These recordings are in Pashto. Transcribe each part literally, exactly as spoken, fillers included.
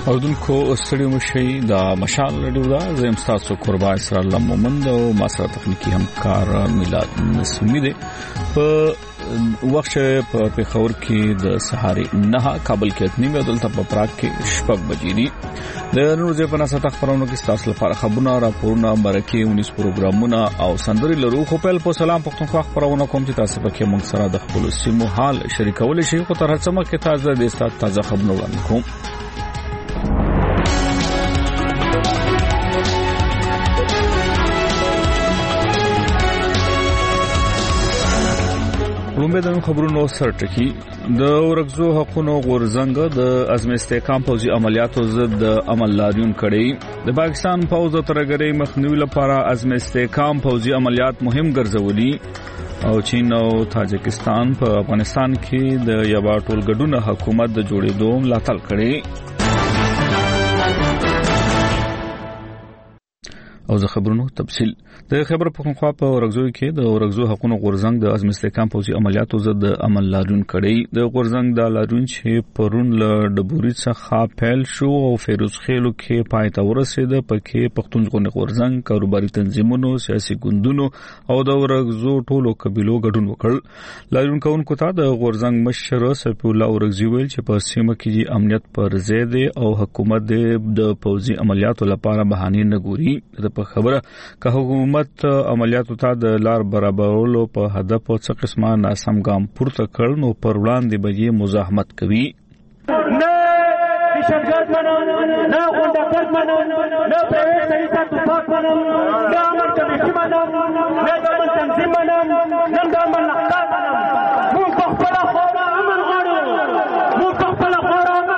اوردونکو ستړي مشي د مشال رادیو دا زم تاسو قربا اسرار الله مومند او ما سره تخنیکی همکار میلاد نسمی دی په وخت په پیښور کې د سهاري نه کابل کې اتنی او دلته په پراګ کې شپږ بجې دي د نور ځې په ناسه خبرونو کې تاسو لپاره خبرونه راپورونه مرکه ونیس پروګرامونه او سندري لرو خو په خپل سلام پښتونخوا خبرونه کوم چې تاسو پکې موږ سره د خپل سیمو حال شریکول شي خو تر هڅه مکه تازه د ستاسو تازه خبرونه کوم لومبه د خبرونو سرټکی د ورغزو حقونو غورزنګ د ازم استحکام پوزي عملیاتو ضد عمل لاریون کړي د پاکستان پوز د ترګری مخنیوي لپاره ازم استحکام پوزي عملیات مهم ګرځولي او چین او تاجکستان په افغانستان کې د یو ټولګډونه حکومت د جوړېدو ملاتړ کړي او زه خبرونو تفصیل د خبر پښتونخوا په ورغزو کې د ورغزو حقونو غورزنګ د ازم استحکام پوزي عملیاتو ضد عمل لاریون کړي د غورزنګ د لاریون چې پرون له ډبوري څخه پیل شو او فیروز خېلو کې پای ته ورسید پکې پښتونخوا غورزنګ کاروباري تنظیمونو سیاسي ګوندونو او د ورغزو ټولو قبيلو ګډون وکړ لاریون کوونکو ته د غورزنګ مشر سپي الله ورغزي ویل چې په سیمه کې امنیت پر ضد او حکومت د پوزي عملیاتو لپاره بهانه نه ګوري په خبره که حکومت عملیاتو ته د لار برابرولو په هدف او څه قسمه ناسم ګام پورته کړ نو پر وړاندې به مزاحمت کوي نه نشانګرد منو نه غونډګرد منو نه پرایویټ سړي ته پاک منو نه امن کمیټي منو نه د امن تنظیم منو نه د امن نقطه منو موږ په خپله خوره امن غواړو موږ په خپله خوره امن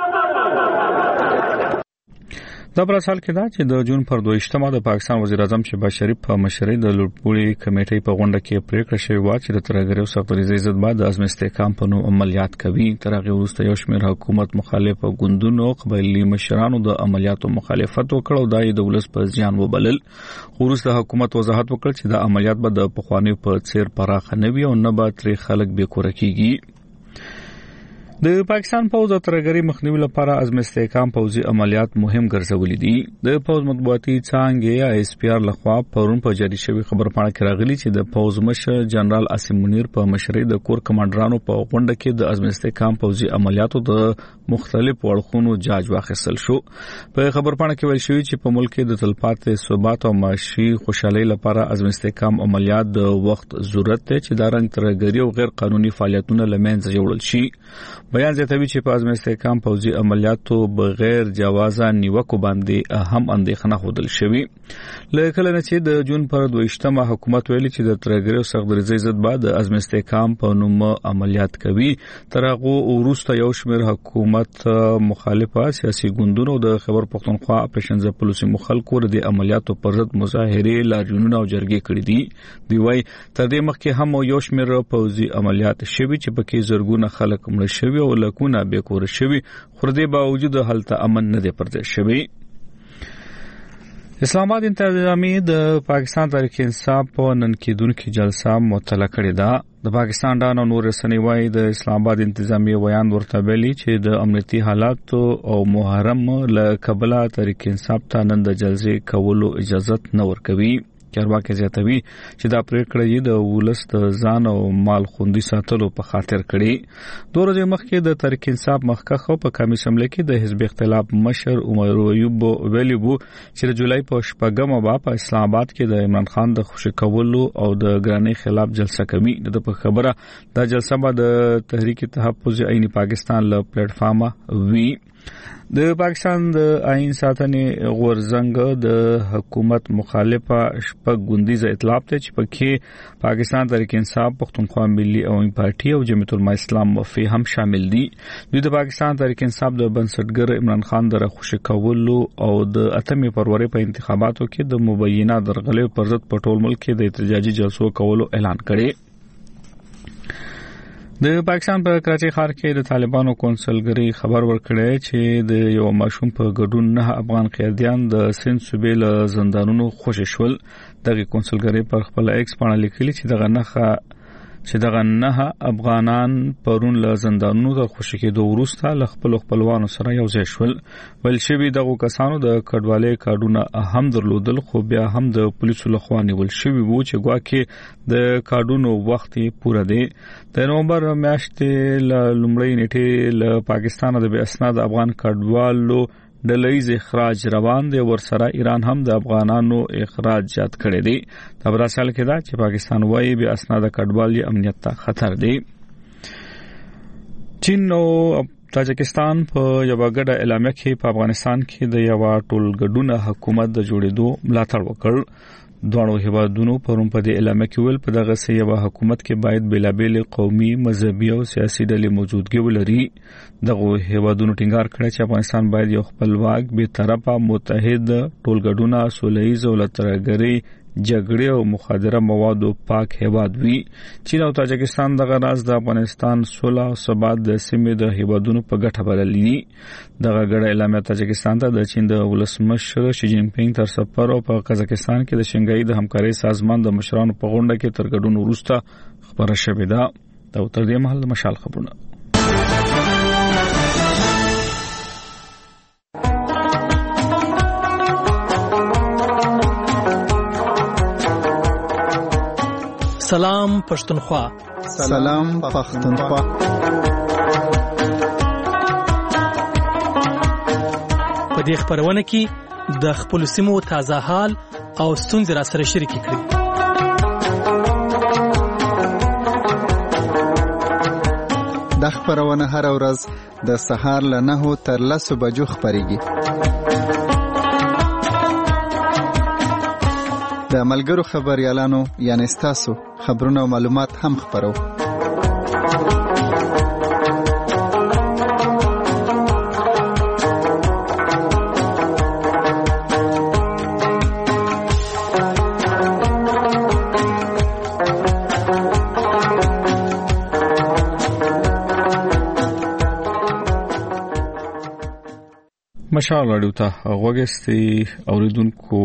دا پر اصل کې دا چې د جون پر دویشتمه د پاکستان وزیر اعظم شهباز شریف په مشرۍ د لوړپوړي کمیټې په غونډه کې پریکړه شوې و چې د ترګریو سختري عزت بعد د ازم استحکام په نوم عملیات کوي تر هغه وروسته یو شمېر حکومت مخالف ګوندونو قبایلی مشرانو د عملیاتو مخالفت وکړ او د دولت په ځان وبلل وروسته حکومت وضاحت وکړ چې د عملیات به د پخوانی په څیر پراخ نه وي او نه به تر خلک به کور کېږي د پاکستان پوز د ترګری مخنیوي لپاره ازم استحکام پوزي عملیات مهم ګرځولې دي د پوز مطبوعاتي څانګې یا اس پی آر لخوا پرون په جاری شوی خبر پاڼه کې راغلي چې د پوز مشر جنرال عاصم منیر په مشرۍ د کور کمانډرانو په غونډه کې د ازم استحکام پوزي عملیاتو د مختلف وړخونو جاج واخیستل شو په خبر پاڼه کې ویل شوی چې په ملک کې د تلپاتې ثبات او معاشي خوشحالي لپاره ازم استحکام عملیات د وخت ضرورت دی چې دا رنګ ترګری او غیر قانوني فعالیتونه لمنځه یوړل شي بیان زیاتوي چې په ازم استحکام پوزي عملیاتو بغیر جوازه نیوکو باندې اهم اندېښنه خوندل شوی لکه نه چې د جون پر دویشتمه حکومت ویلي چې د ترګریو سختري عزت بعد ازم استحکام په نوم عملیات کوي تر هغه وروسته یو شمېر حکومت مخالفه سیاسي ګوندونو د خبر پښتونخوا اپریشن ز پولیسي مخالکو د عملیاتو پر ضد مظاهره لاریونونه او جرګې کړې دي دی وايي تر دې مخکې هم یو شمېر پوزي عملیات شوي چې پکې زرګونه خلک مړ شوي او لکونه به کور شوي خو دې باوجود حالت امن نه دی پرځ شوی اسلام آباد انتظامی د پاکستان تحریک انصاف په نن کېدونکو جلسه معطله کړې ده د پاکستان د نور رسنۍ وايي د اسلام آباد انتظامی بیان ورته ویلي چې د امنیتي حالات او محرم له قبله تحریک انصاف ته نن د جلسې کولو اجازه نه ورکوي چارواکي زیاتوي چې دا پریکړه یې د ولس د ځان او مال خوندي ساتلو په خاطر کړي دوه ورځې مخکې د تحریک انصاف مخکخ په قومي اسمبلی کې د حزب اختلاف مشر عمر ایوب ویلي وو چې د جولای په شپږمه با په اسلام آباد کې د عمران خان د خوشی کولو او د ګرانۍ خلاف جلسه کوي د په خبره دا جلسه به د تحریک تحفظ عین پاکستان له پلیټ فارم وی د پاکستان د آئین ساتنې غورزنګ د حکومت مخالفه شپږ ګوندیزه ائتلاف ته چې پکې پاکستان تحریک انصاف پښتونخوا ملي عوامي پارټي او جمعیت العلماء اسلام وفي هم شامل دي دوی د پاکستان تحریک انصاف د بنسټګر عمران خان د خوشی کولو او د اتمې فروری په انتخاباتو کې د مبینه درغلې پر ضد په ټول ملک کې د احتجاجي جلسو کولو اعلان کړي د پاکستان په کراچۍ ښار کې د طالبانو کونسلګری خبر ورکړی چې د یو ماشوم په ګډون نه افغان قیدیان د سند صوبې له زندانونو خوشی شول دغه کونسلګری پر خپل ایکس باندې لیکلي چې دغه نه چې دغه نه افغانان پرون له زندانونو ته خوشی کېدو وروسته له خپل خپلوانو سره یو ځای شول. ول شوی دغه کسانو د کډوالۍ کارډونه هم درلودل خو بیا هم د پولیسو لخوا نیول شوی وو چې ګواکې د کارډونو وخت پوره دی. د نومبر میاشتې له لومړۍ نیټې له پاکستان د بې اسناد افغان کډوالو ډلهیز اخراج روان دی. ورسره ایران هم د افغانانو اخراج جات کړی دی. دا براسل کې دا چې پاکستان وايي بې اسناد کډوالي امنیت ته خطر دی. چین او تاجکستان په یو غږه اعلامیه کې په افغانستان کې د یو ټولګډونه حکومت د جوړېدو ملاتړ وکړ. دوه هیوادونو پرون په دې اعلامیه کې ویل په دغه سیمه حکومت کې باید بېلابېل قومي، مذهبي او سیاسي ډلې موجودګي ولري. دغه هیوادونو ټینګار کړی چې افغانستان باید یو خپلواک، بې طرفه، متحد ټولګډونه، سولهییز او لترګري جګړې او مخدره موادو پاک هیواد وي. چین او تاجکستان دغه راز د افغانستان صلح او ثبات د سیمې د هیوادونو په ګټه بللي. دغه ګډه اعلامیه تاجکستان ته د چین د ولسمشر شي جین پینګ تر سفر او په قزاقستان کې د شنګای د همکارۍ سازمان د مشرانو په غونډه کې تر ګډون وروسته خبره شوې ده. دا تر دې مهال مشال خبرونه. سلام پښتونخوا. سلام پښتونخوا. په دې خبرونه کې د خپل سیمو تازه حال او ستونزې را سره شریک کړئ. د خبرونه هر ورځ د سهار له نهو تر لسو بجو خبريږي. د ملګرو خبريالانو یعنی ستاسو خبرونه او معلومات هم خبرو. مشال راډیو ته غوږستي اوریدونکو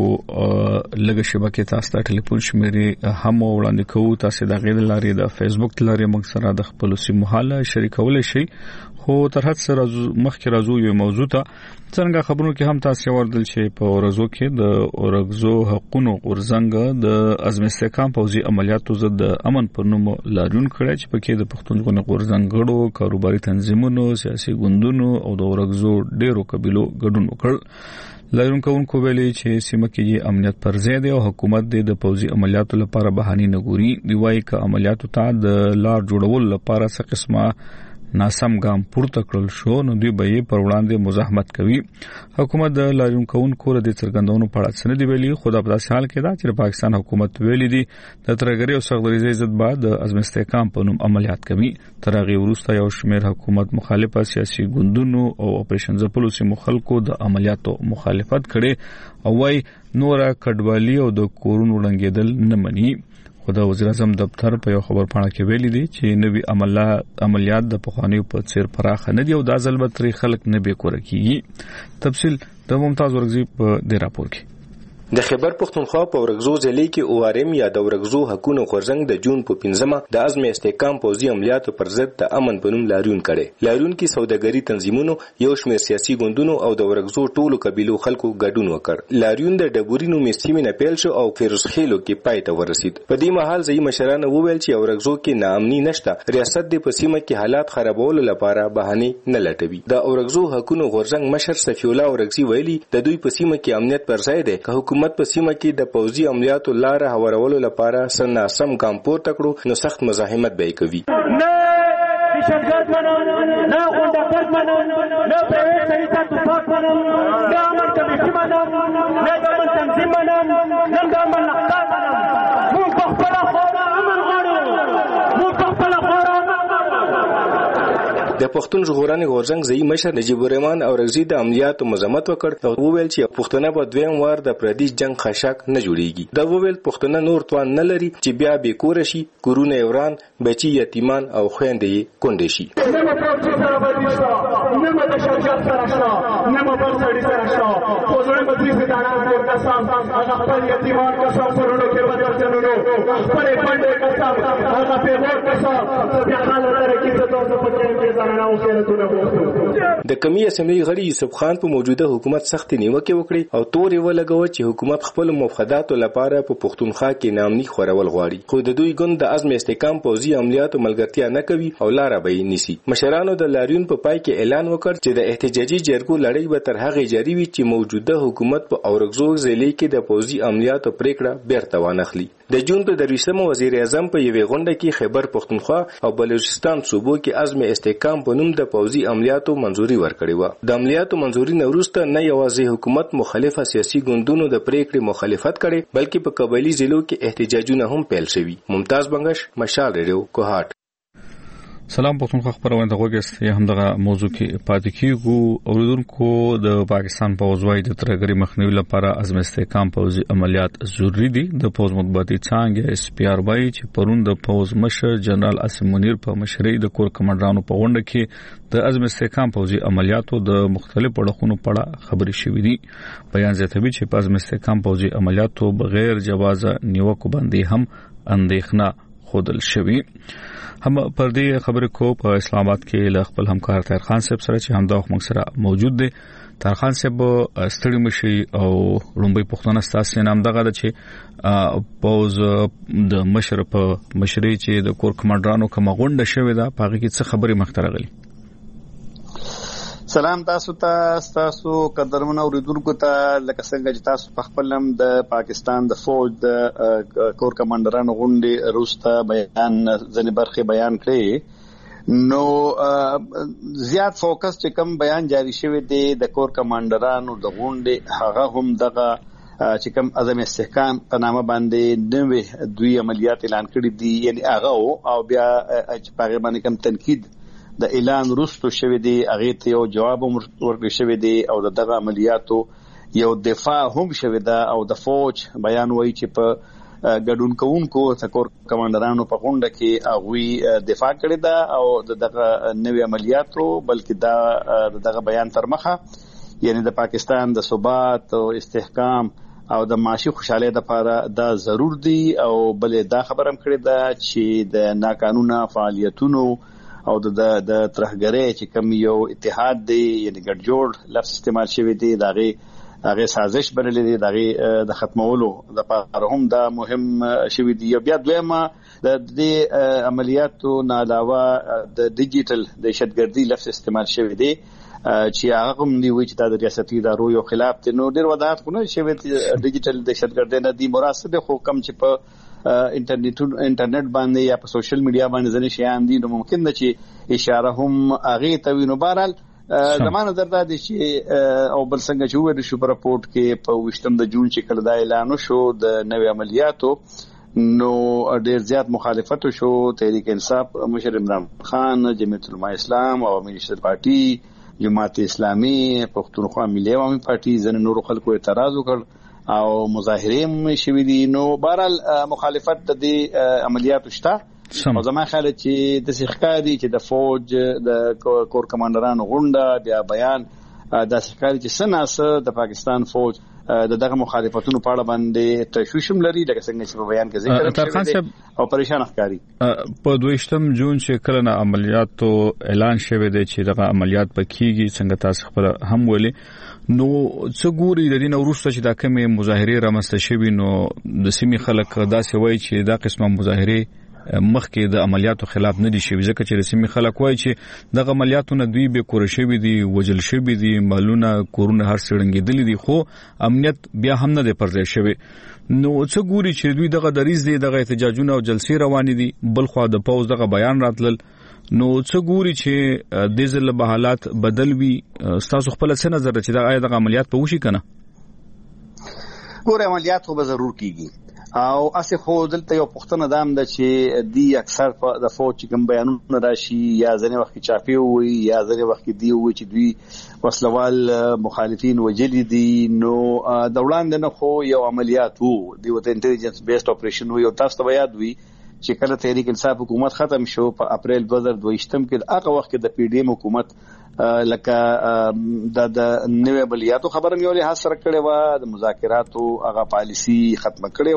لږه شبکې تاسو ته ټلیفون شمیرې هم وړاندې کوو. تاسو د غیر لارې د فیسبوک لارې موږ سره د خپل سیمو حاله شریکول شي. خو تر هڅه سره مخکې راځو یو موضوع ته. څنګه خبرونو کې هم تاسو وردل چې په ورځو کې د اورګزو حقونو غورځنګ د عزم استحکام پوځي عملیاتو ضد د امن پر نوم لاریون کړی چې پکې د پښتون غورځنګړو، کاروباري تنظیمونو، سیاسي ګوندونو او د اورګزو ډیرو قبیلو ګډون وکړ. لاریون کوونکو ویلي چې سیمه کې امنیت پر ځای دی او حکومت د پوځي عملیاتو لپاره بهاني نه ګوري. دی وايي چې عملیاتو ته د لار جوړول لپاره څه قسمه ناسم ګام پورته کړل شو نو دوی به یې پر وړاندې مزاحمت کوي. حکومت د لاریون کوونکو د څرګندونو په اړه څه نه دی ویلي. خو د داسې حال کې دا چې پاکستان حکومت ویلي دی د ترګری او سغدریزي ضد بعد د عزم استحکام په نوم عملیات کوي. تر هغه وروسته یو شمېر حکومت مخالفه سیاسي ګوندونو او اپریشن زپلو سیمو خلکو د عملیاتو مخالفت کړي او وايي نور کډوالي او د کورونو ړنګېدل نه مني. خو د وزیر اعظم دفتر په یو خبر پاڼه کې ویلي دی چې نوي عملیات د پخوانیو په څیر پراخ نه دي او د ځل بتري خلک نه به کور کیږي. تفصیل د ممتاز ورغزي په دې راپور کې. د خیبر پختونخوا په ورغزو ضلع کې او ار ام یا د ورغزو حقونو غورځنګ د جون په پنځمه د عزم استحکام پوځي عملیاتو پر ضد د امن په نوم لاریون کړي. لاریون کې سوداګري تنظیمونو، یو شمېر سیاسي ګوندونو او د ورغزو ټولو قبیلو خلکو ګډون وکړ. لاریون د ډبورینو میسیمې نه پیل شو او فیروز خیلو کې پای ته ورسید. په دې مهال ځای مشران وویل چې ورغزو کې ناامني نشته، ریاست د پسیمه کې حالات خرابولو لپاره بهانه نه لټوي. د ورغزو حقونو غورځنګ مشر صفی الله ورغزي ویلي د دوی پسیمه کې امنیت پر ځای دی که حکومت پسیمه کې د پوځي عملیاتو لار هوارولو لپاره سناسم ګام پورته کړو نو سخت مزاحمت به کوي. نه دهشتګرد منم، نه غونډهګرد منم، نه پرایویټ سړي ته توپک منم، نه امن کمیټي منم، نه د امن تنظیم منم، نه د امن نقطه منم. موږ په خپله خاوره امن غواړو. موږ په خپله خاوره امن د پښتون ژغورنې غورځنګ ځای مشر نجیب الرحمن اورغزي د عملیاتو مذمت وکړ او وویل چې پښتون په دویم وار د پردیش جنگ خشاک نه جوړیږي. دا وویل پښتون نور توان نه لري چې بیا به کور شي، کورونه وران، بچي یتیمان او خويندې کونډې شي. نه په څه سره باندې شو، نه په شرکت سره شو، نه په بل سړي سره شو. په ځوړې په دې څه دا کسان هغه خپل یتیمان کسان پرونو کې بدل جنونو خپل باندې کسان هغه پیغور کسان بیا حاله لري چې تاسو په کې ځانونه اوسېرتونه وو. د کمی اسمبلی غړي یوسف خان په موجوده حکومت سخت نیوکه وکړي او تور یې ولګوه چې حکومت خپل مفاداتو لپاره په پښتونخوا کې نامني خورول غواړي، خو د دوی ګوند د عزم استحکام پوځي عملیاتو ملګرتیا نه کوي او لاره به یې نیسي. مشرانو د لاریون په پای کې اعلان وکړ چې د احتجاجي جرګو لړۍ به تر هغې جاري وي چې موجوده حکومت په اورګزو ضلع کې د پوځي عملیاتو پریکړه بیرته وانخلي. د جون په درویشتمه وزیر اعظم په یوې غونډه کې خیبر پښتونخوا او بلوچستان صوبو کې عزم استحکام په نوم د پوځي عملیاتو منځوري ورکړې وه. د عملیاتو منځوري نه وروسته نه یوازې حکومت مخالفه سیاسي ګوندونو د پریکړې مخالفت کړي بلکې په قبایلي ضلعو کې احتجاجونه هم پیل شوي. ممتاز بنگش، مشال ریډیو، کوهاټ. سلام پښتونخوا خبرونه د غوګست هم دغه موضوع کې پاتې کیږو. اوریدونکو د پاکستان پوځ وايي د ترګری مخنیوي لپاره عزم استحکام پوځي عملیات ضروری دي. د پوځ مطبوعاتي څانګه اس پی آر وايي چې پرون د پوځ مشر جنرال عاصم منیر په مشرۍ د کور کمانډرانو په غونډه کې د عزم استحکام پوځي عملیاتو د مختلفو اړخونو په اړه خبرې شوې دي. بیان زیاتوي چې په عزم استحکام پوځي عملیاتو بغیر جواز نیوکو باندې هم اندېښنه خودل شوی. هم پر دې خبرې کو په اسلام آباد کې له خپل همکار طاهر خان صاحب سره چې همدا وخت موږ سره موجود دی. طاهر خان صاحب ستړي مشي او لومبي پښتون استاسي نام دغه چې پوز د مشر په مشرۍ چې د کور کمانډرانو کوم غونډه شوې ده په هغه کې څه خبرې مخته راغلي. سلام تاسو ته، تاسو قدرمن اوریدونکو ته، لکه څنګه چې تاسو په خپل هم د پاکستان د فوج د کور کمانډرانو غونډې روسته بیان ځنې برخې بیان کړې، نو زیات فوکس چې کوم بیان جاری شوی دی د کور کمانډرانو د غونډې هغه هم دغه چې کوم عزم استحکام په نامه باندې نوې دوی عملیات اعلان کړي دي، یعنی هغه او بیا چې په هغه باندې کوم تنقید د اعلان وروسته شوی دی هغه ته یو جواب ورکړی شوی دی او دغه عملیاتو یو دفاع هم شوی ده او د فوج بیان وایي چې په ګډون کوونکو تکور کمانډرانو په غونډه کې هغه دفاع کړی ده او دغه نوې عملیاتو بلکې دا دغه بیان تر مخه یعنی د پاکستان د ثبات او استحکام او د معاشي خوشحالۍ لپاره دا ضرور دی او بلې دا خبره هم کړې ده چې د ناقانونه فعالیتونو او د د ترهګرۍ چې کوم یو اتحاد دی یعنی ګډ جوړ لفظ استعمال شوی دی دغه هغه سازش بللې دی دغه د ختمولو د لپاره هم دا مهم شوی دی. بیا دویمه د دې عملیاتو نه علاوه د ډیجیټل دهشتګردي لفظ استعمال شوی دی چې هغه هم دی وی چې د ریاستي ادارو یو خلاف دی. نو ډیر وضاحت کوي چې ډیجیټل دهشتګردي نه دی مراد خو کم چې په انټرنیټ انټرنیټ باندې یا په سوشل میډیا باندې ځنې شیان دي نو ممکن ده چې اشاره هم هغه ته وینو. بهرحال زمانه درته دي چې او بل څنګه چې وایي شو په راپورټ کې په وشتم د جون چې کله دا اعلان شو د نوې عملیاتو نو ډیر زیات مخالفت شو. تحریک انصاف مشر عمران خان، جمعیت علماء اسلام او منیشتر پارټي، جماعت اسلامي، پښتونخوا ملي عوامي پارټي ځنې نور خلکو اعتراض وکړ او مظاهره هم شوې دي. نو بهرحال مخالفت د دې عملیاتو شته او زما خیال چې د ښکاري چې د فوج د کور کمانډرانو غونډه بیا بیان د ښکاري چې سناسه د پاکستان فوج د دغه مخالفتونو په اړه باندې تشویشم لري لکه څنګه چې په بیان کې ذکر شوی او پریشان ښکاري. په دویشتم جون چې کله نه عملیاتو اعلان شوی دی چې دغه عملیات پکېږي څنګه تاسو خبر هم ولې نو څه ګوري د دې وروسته چې دا کومه مظاهره رامنځته شوی نو د سیمې خلک داسې وایي چې دا قسمه مظاهره مخکې د عملیاتو خلاف نه دي شوی ځکه چې د سیمې خلک وایي چې دغه عملیاتو نه دوی به کور شوی دي وجل شوی دي مالونه کورونه هر څړنګېدلې دي خو امنیت بیا هم نه دی پرځای شوی. نو څه ګوري چې دوی دغه دریز دي دغه احتجاجونه او جلسې روانې دي بل خو د پوز دغه بیان راتلل نو څه ګوري چې د ځل به حالات بدل وي تاسو خپل څه نظر چې دا آیا دغه عملیات په وشي کنه؟ ګوره عملیات خو به ضرور کیږي او اسه خو دلته یو پښتنه دام ده چې دی اکثر په د فوج کوم بیانونه راشي یا ځنې وخت چاپی وي یا ځنې وخت دی وي چې دوی وسلوال مخالفین وجلی دي نو د وړاندې نه خو یو عملیات وو دی وته انټيليجنس بیسډ اپریشن وي او تاسو ته یاد وي چې کله تحریک انصاف حکومت ختم شو په اپریل دوه هزار دوه یم کې هغه وخت کې د پی ډی ایم حکومت لکه د نوې عملیاتو خبره مې ولې حاصل کړې و د مذاکراتو هغه پالیسی ختم کړې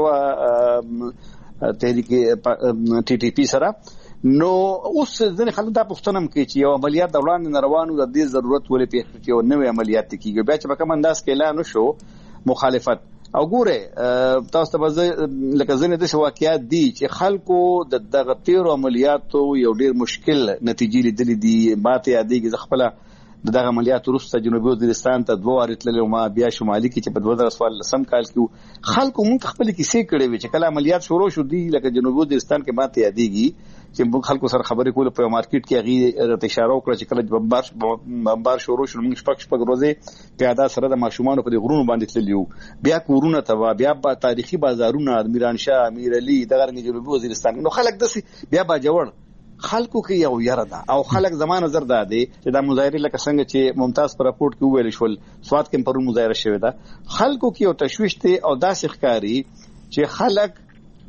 و تحریک ټي ټي پی سره نو اوس ځنې خلک دا پوښتنه کوي چې یو عملیات د وړاندې روانو د دې ضرورت ولې پیښ کیږي او نوې عملیات کیږي بیا چې په کوم انداز کې اعلان وشو مخالفت او ګوره تاسو ته لکه ځنې د واقعیت دي چې خلکو د دغه تیرو عملیاتو یو ډیر مشکل نتیجې لیدلې دي ماته یادېږي ځ خپل دغه عملیات وروسته جنوبي وزیرستان ته دوه واره تللو ما بیا شمالي کې چې په دوه زره څوارلسم کال کې خلکو مونږ خپل کیسې کړې وي چې کله عملیات شروع شو دي لکه جنوبي وزیرستان کې ماته یادېږي چې موږ خلکو سره خبرې کول په مارکیټ کې هغه رته اشاره وکړه چې کله بمبار بمبار شروع شو موږ شپږ شپږ ورځې پیاده سره د ماشومان په غرونو باندې تللیو بیا کورونه ته بیا په تاریخي بازارونه میرانشاه امیر علي دغه جنوبي وزیرستان نو خلک دسي بیا با جوړ خلکو کې یو یاره ده او خلک زمانه نظر ده دي چې دا مظاهره لکه څنګه چې ممتاز پر راپورټ کې ویل شول سواد کې پرون مظاهره شوې ده خلکو کې یو تشويش ته او داسې ښکاری چې خلک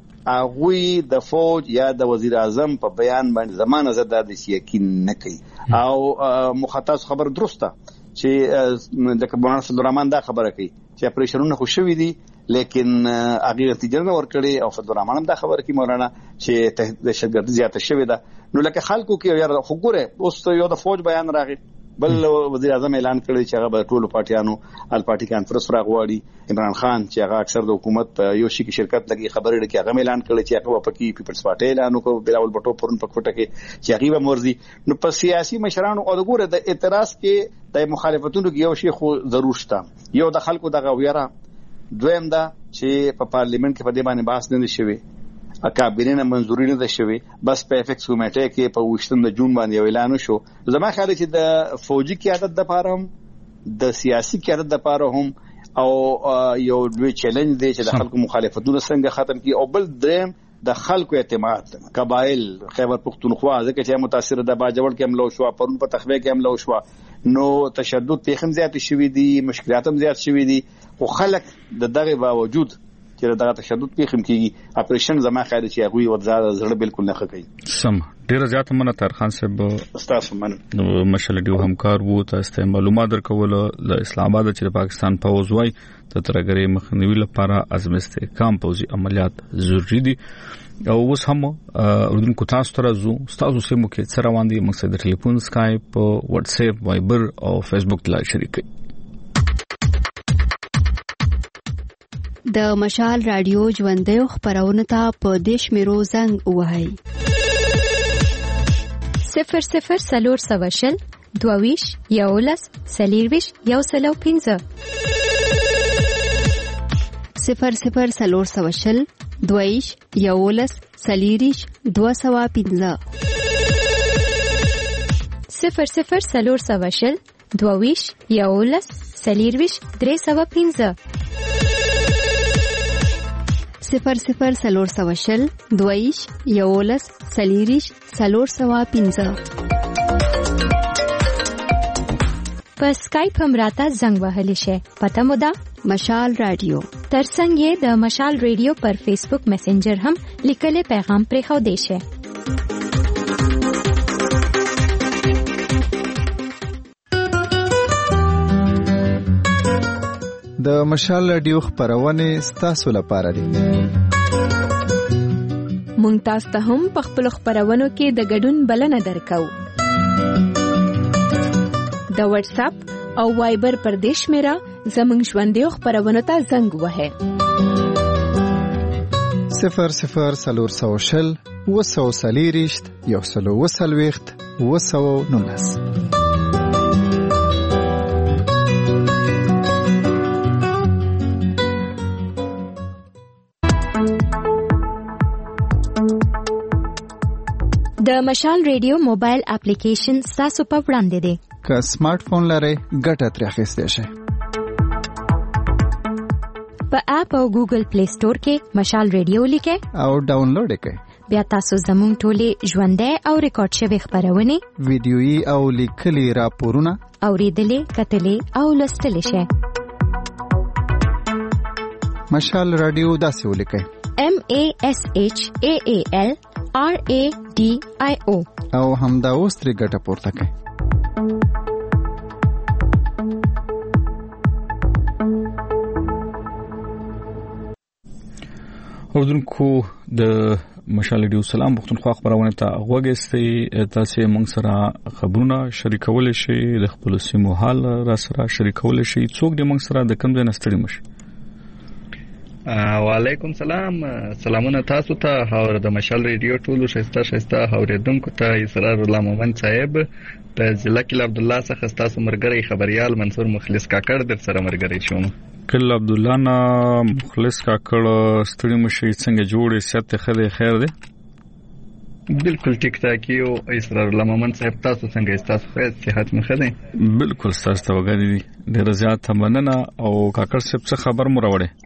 هغه د فوج یا د وزیر اعظم په بیان باندې زمانه نظر ده د یقین نه کوي او مخاطب خبر درسته چې د کبونر عبدالرحمن دا خبره کوي چې اپریشنونه خوشوي دي لیکن هغه نتیجه نه ورکړي او عبدالرحمن دا خبره کوي مولانا چې دهشتګردي زیاته شوې ده نو لکه خلکو کې یو خو ګوره اوس یو د فوج بیان راغی بل وزیر اعظم اعلان کړی چې هغه به ټولو پارټیانو ال پارټي کانفرنس راغواړي عمران خان چې هغه اکثر د حکومت په یو شي کې شرکت لګي خبرې لري هغه اعلان کړی چې هغه په کې پیپلز پارټي اعلان وکړ بلاول بټو پرون په کوټه کې چې هغه به مرزي نو په سیاسي مشرانو او د ګوره د اعتراض کې د مخالفتونو کې یو شی خو ضرور شته یو د خلکو دغه ویره دویم دا چې په پارلیمنت کې په دې باندې بحث نه شوي اکابرینه منځوري نه ده شوي بس په افیکس کمیټه کې په وشتم د جون باندې اعلان وشو زما خیال چې د فوجي قیادت د پاره هم د سیاسي قیادت د پاره هم او یو لوی چیلنج دی چې د خلکو مخالفتونه څنګه ختم کی او بل دریم د خلکو اعتماد قبایل خیبر پختونخوا ځکه چې متاثر د باجوړ کې حمله شو پرون په تخوی کې حمله شو نو تشدد پیخم زیات شوی دي مشکلات هم زیات شوی دي خو خلک د دغه باوجود چې دغه تشدد پیخم کیږي اپریشن زما خیال چې هغه وځه زړه بالکل نه خکې سم ډیر زیات منه تر خان صاحب استاد من مشل دیو همکار وو تاسو معلومات درکول د اسلام آباد چې پاکستان پوز وای د ترګری مخنیوي لپاره عزم استحکام پوزي عملیات ضروری دي او اوس هم اردن کو تاسو تر زو تاسو سیمو کې سره باندې مقصد ټلیفون اسکایپ واتس اپ وایبر او فیسبوک لا شریک د مشال رادیو ژوندۍ خبرونه ته په دیش میرو زنګ وهاي صفر صفر سلور سواشل دوویش یولس سلیرویش یو سلو پینزه صفر صفر سلور سواشل دوویش یولس سلیریش دو سوا پینزه صفر صفر سلور سواشل دوویش یولس سلیرویش درې سوا پینزه صفر صفر سلور سواشل دویش یولس سلیریش سلور سوا پینزه په اسکایپ هم راته زنګ وهلی شي پته مو ده مشال رادیو ترڅنګ یې د مشال رادیو پر فیسبوک میسنجر هم لیکل پیغام پرې خو دی شي د مشال رادیو خبرونه ستاسو لپاره دي مونږ تاسو ته هم په خپل خبرونو کې د ګډون بلنه درکو د واتس اپ او وایبر پر دیش میرا زمونږ ژوندۍ خبرونو ته زنګ وهه صفر صفر سلور سوشل وسو سلیریشت یو سلو وسلويخت وسو نونس د مشال ریډیو موبایل اپلیکیشن تاسو په وړاندې دی که سمارټ فون لرئ ګټه ترې اخیستی شئ په اپ او ګوګل پلی سٹور کې مشال ریډیو لیکئ او ډاونلوډ یې کړئ بیا تاسو زموږ ټولې ژوندۍ او ریکارډ شوي خبرونه ویډیويي او لیکلي راپورونه اوریدلې کتلې او لوستلې شئ مشال رادیو داسې ولیکئ M A S H A A L R A D I O او همدا اوس ترې ګټه پورته کړئ اوردونکو د مشال ریډیو سلام پښتونخوا خبرونه ته غوږی تاسو موږ سره خبرونه شریکول شي د خپل سیمو حال را سره شریکول شي څوک د موږ سره د کم ځای نستړي مشي. وعلیکم سلام سلامونه تاسو ته او د مشال ریډیو ټولو شایسته شایسته اوریدونکو ته اسرار الله مومن صاحب د ضلع کل عبد الله څخه تاسو مرګري خبريال منصور مخلص کاکړ در سره مرګري شوم. کل عبد الله نا مخلص کاکړ ستړي مشي څنګه جوړې ست خدای خیر دی؟ بالکل ټیک ټاک یو اسرار الله مومن صاحب تاسو څنګه تاسو خیر صحت مخه دی؟ بالکل تاسو ته وګورئ ډیر زیات مننه او کاکړ صاحب څه خبر مو راوړې؟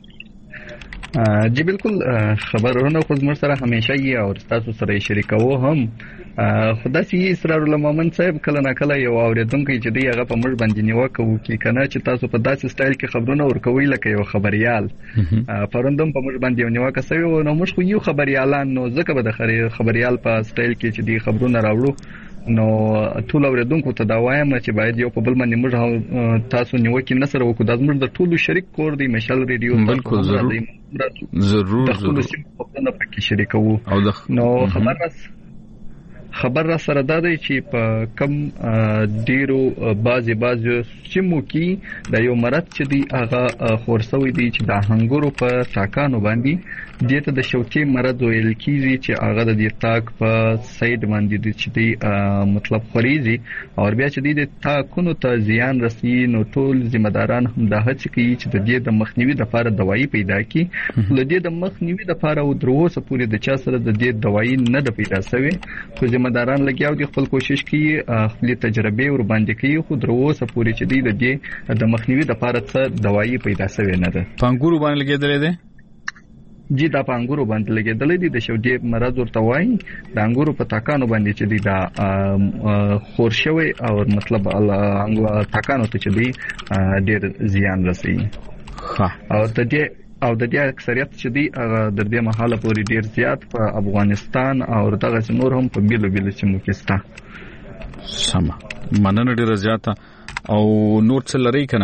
جی بالکل خبرونه خو زموږ سره همیشه یې او تاسو سره شریکو هم خدای سي اسرار الله مومن صاحب کله نه کله یو اوریدونکو چې دی هغه په موږ باندې نیوکه وکي کنه چې تاسو په داسې سټایل کې خبرونه ورکوي لکه یو خبريال پروندم په موږ باندې یو نیوکه سوي او نو موږ خو یو خبريالان نو ځکه به د خبريال په سټایل کې چې دی خبرونه راوړو نو ټول اوریدونکو ته دا وایم چې باید یو په بل باندې موږ تاسو نیوکه نه سره وکړو د موږ د ټولو شریک کور دی مشال ریډیو بالکل ضرور ضرور ضرور په کې شریکو نو خبر راس خبر را سره دا دی چې په کم ډیرو بازي بازي سیمو کې د یو مرض چې دی هغه خورسوي دی چې د هنګورو په ټاکانو باندې دته د شوکي مرض ویل کیږي چې هغه د دې تاک په ساید باندې دی چې دی مطلب خوريزي او بیا چې دی د تاکونو ته زیان رسي نو ټول ذمہ داران هم د هڅې کوي چې د دې د مخنیوي لپاره دوايي پیدا کړي د دې د مخنیوي لپاره او دروسه پورې د چا سره د دې دوايي نه د پیدا شوی خو مداران لګیاو دي خپل کوشش کوي خپل تجربه ور باندې کوي خو دروسه پوری چې دی د دې د مخنیوي لپاره څه دوايي پیدا شوی نه ده. پانګورو باندې لګیدلې ده؟ جی دا پانګورو باندې لګیدلې دي د شوډي مرض ورته وایي د انګورو په تاکانو باندې چې دی دا خورشوي او مطلب تاکانو ته چې دی ډېر زیان رسي. او ته دې او د دې اکثریت چې دی د دې محاله پورې ډیر زیات په افغانستان او دغه نور هم په بیلو بیلو سیمو کې ستا سم مننه ډیر زیات او نور څه لري کنه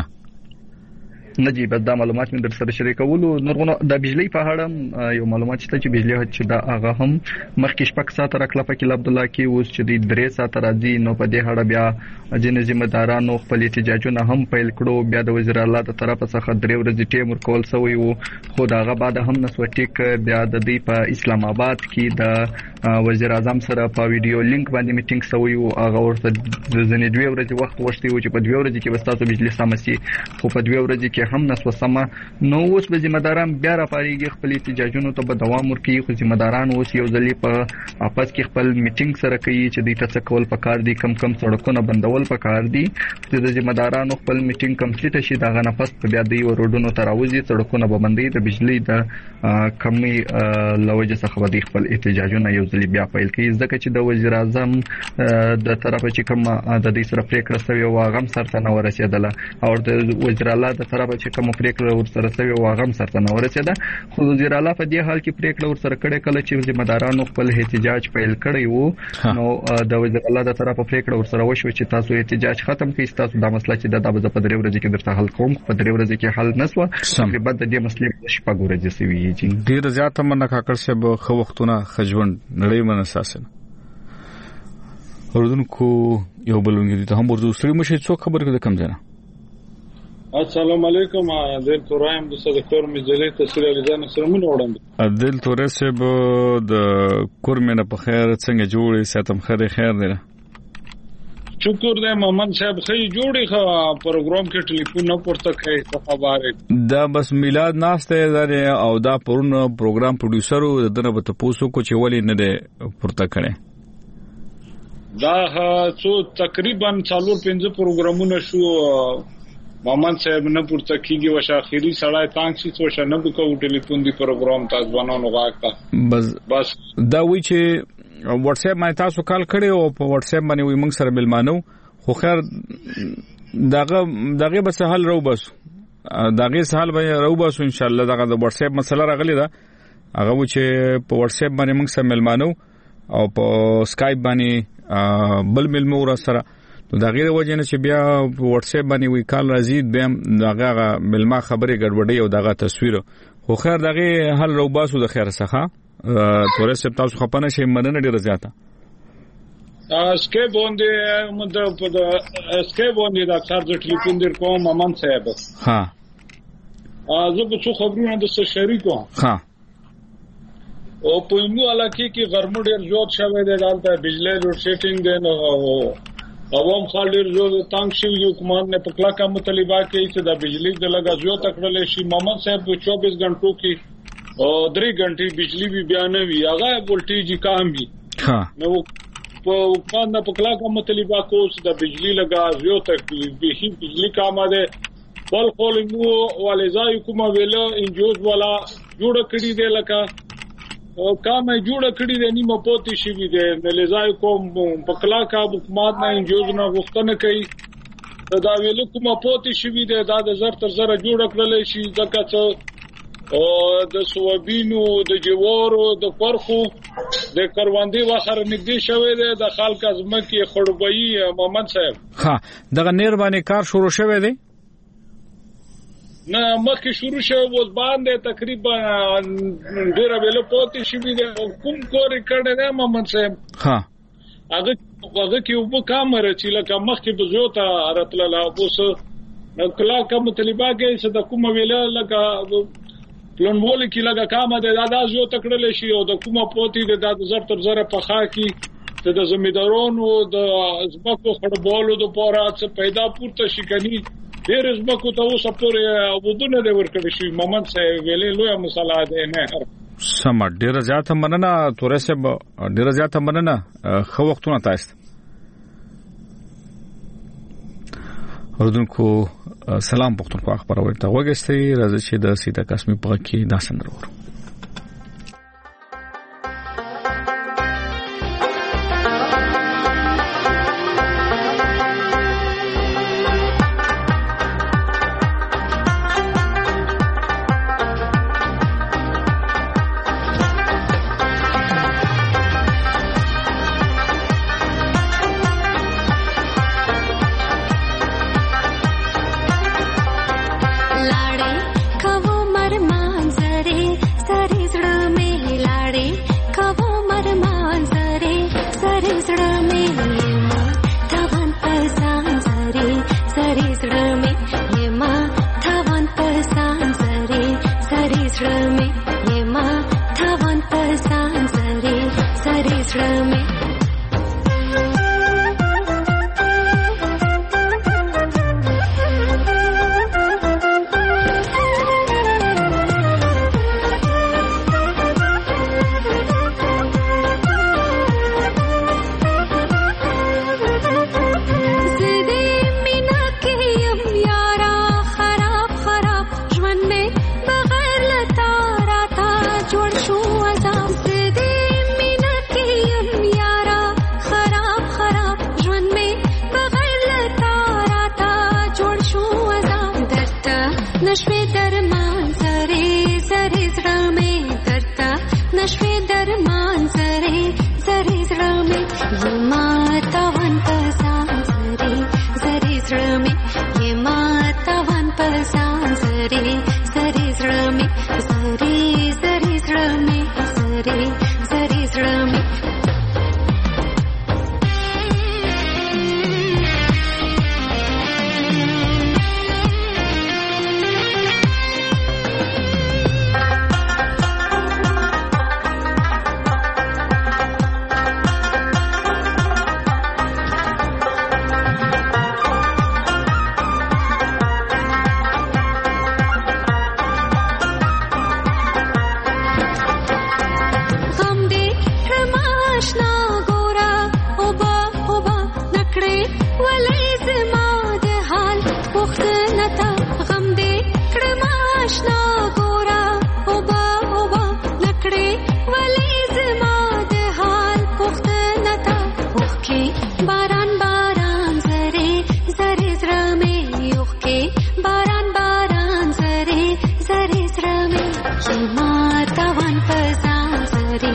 نجی بس دا معلومات من در سره شریکولو نورغه د بجلی په اړه یو معلومات شته چې بجلی چې دا هغه هم مخکې شپږ ساعت راکله په عبد الله کې اوس چې د درې ساعت راځي نو په دې اړه بیا جن ذمہ دارانو خپل احتجاجونه هم پیل کړو بیا د وزیر الله د طرف څخه درې ورځې ټیم ورکول شوی وو خو داغه بعد هم نسو ټیک بیا د دې په اسلام آباد کې د وزیر اعظم سره په ویډیو لینک باندې میټینګ شوی وو هغه ورته د ځنې دوه ورځې وخت وشتي و چې په دوه ورځې کې بس تاسو بجلی سمسي خو په دوه ورځې کې هم نسو سم نو اوس به ذمہ داران بیا را پاریږي خپل احتجاجونو ته به دوام ورکړي خو ذمہ داران اوس یو ځلې په اپس کې خپل میټینګ سره کوي چې د تاسو کول پکار دي کم کم سړکونه بندول پکار دي چې د ذمہ دارانو خپل میټینګ کمپلیټ شي دا غنه پس بیا د روډونو ته راوځي سړکونه به بندي د بجلی د کمی لوجه څخه د خپل احتجاجونه یو ځلې بیا پیل کوي ځکه چې د وزیر اعظم د طرف چې کوم د دې سره پریکړه شوی و هغه سره نه ورسېدله او د وزیر الله د طرف چې کوم پریکړه ورسره شوی و هغه سره نه ورسېده خو وزیر الله په دې حال کې پریکړه ورسره کړې کله چې ذمہ دارانو خپل احتجاج پیل کړی وو نو د وزیر الله د طرف پریکړه ورسره وشو چې تاسو احتجاج ختم کړئ تاسو دا مسله چې د دغه په درې ورځې کې درته حل کوم په درې ورځې کې حل نسوه تقریبا د دې مسلې شپږ ورځې سوي چې ډیر زیات مننه کاکړ صاحب خو وختونه خجوند نړۍ من اساسن اوردونکو یو بلونګي ته هم ورته سړي مشه څو خبر کړه کم ځنه السلام علیکم دل تورایم د صدقور مجلې تسلیل علیزان سره مونږ وړاندې دل تورې صاحب د کورمنه په خیر څنګه جوړې ساتم خیر خیر دی شکر دې محمد صاحب خې جوړې خو پروګرام کې ټلیفون نه پورته کوي څه خبره دا بس میلاد ناشته ده او دا پرون پروګرام پروډوسر دنه به تاسو کو چې ولې نه ده پورته کړي دا څو تقریبا څلور پنځه پروګرامونه شو محمد صاحب نه پورته کیږي وش اخیری سړی تانګ شي څو شنه به کو ټلیفون دی پروګرام تاسو باندې غواړم بس بس دا وی چې واتس اپ باندې تاسو کال کړی او په واتس اپ باندې وي موږ سره ملمانو خو خیر داغه داغه به سهال رو بس داغه سهال به رو بس ان شاء الله داغه د واتس اپ مسله راغلی دا هغه و چې په واتس اپ باندې موږ سره ملمانو او په اسکایپ باندې بل ملمو را سره نو دا غیر وجه نه چې بیا واتس اپ باندې وی کال راځي بیا دغه ملما خبرې ګډوډي او دغه تصویر خو خیر دغه حل رو باسو د خیر څخه تورې سپ تاسو خپنه شي مننه ډیره زیاته اسکه باندې مطلب په اسکه باندې دا کار د ټلیفون در کوم مامان صاحب ها زه په څو خبرونه د سره شریکو ها او په یو علاقې کې غرمه ډیر زیات شوه د دالته بجلی لوډ سیټینګ دی نو عوام خال ډیر زیات تنگ شوی حکومت نه په کلاکه مطالبه کوي چې د بجلی د لګا زیات کړل شي محمد صاحب په چوبیس غنټو کې او درې غنټې بجلی به بیان وي هغه ولټیج کم وي ها نو په حکومت نه په کلاکه مطالبه کوي چې د بجلی لګا زیات به هي بجلی کامه ده بل خل نو والزای کومه ویله انجوز والا جوړ کړی دی لکه او کامه جوړ کړی دی نیمه پوتې شي دی ملزای کوم په کلاکه حکومت نه انجوز نه غوښتنه کوي دا ویله کومه پوتې شي دی دا د زر تر زر جوړ کړل شي ځکه چې او د سوابینو د جوارو د پرخو د کروندې واخر نږدې شوی دی د خلک ازمکه خړوبئی محمد صاحب ها دغه نیر باندې کار شروع شوی دی نه مخکې شروع شوی وز باندې تقریبا ډیر ویل پوتې شي دی کوم کور کړه نه محمد صاحب ها هغه هغه کې وب کامره چې لکه مخکې بزوته راتله لا اوس کلا کوم طالبا کې چې د کوم ویل لکه پلنول کې لګه کامه د دادا زو تکړل شي او د کومه پوتې د زر تر زر په خا کې د زمیدارونو د ازبکو خړبولو د پوره څخه پیدا پورته شي کني ډیر ازبکو ته اوسه پورې ودونه د ورکړی شي محمد صاحب ویلې لوی مصالحه ده نه سم ډیر زیاته مننه تورې سه ډیر زیاته مننه خو وختونه تاسو اردوونکو سلام پښتونخوا خبرونه ته وګورئ راځي چې د سیده قسمي په کې دا سندره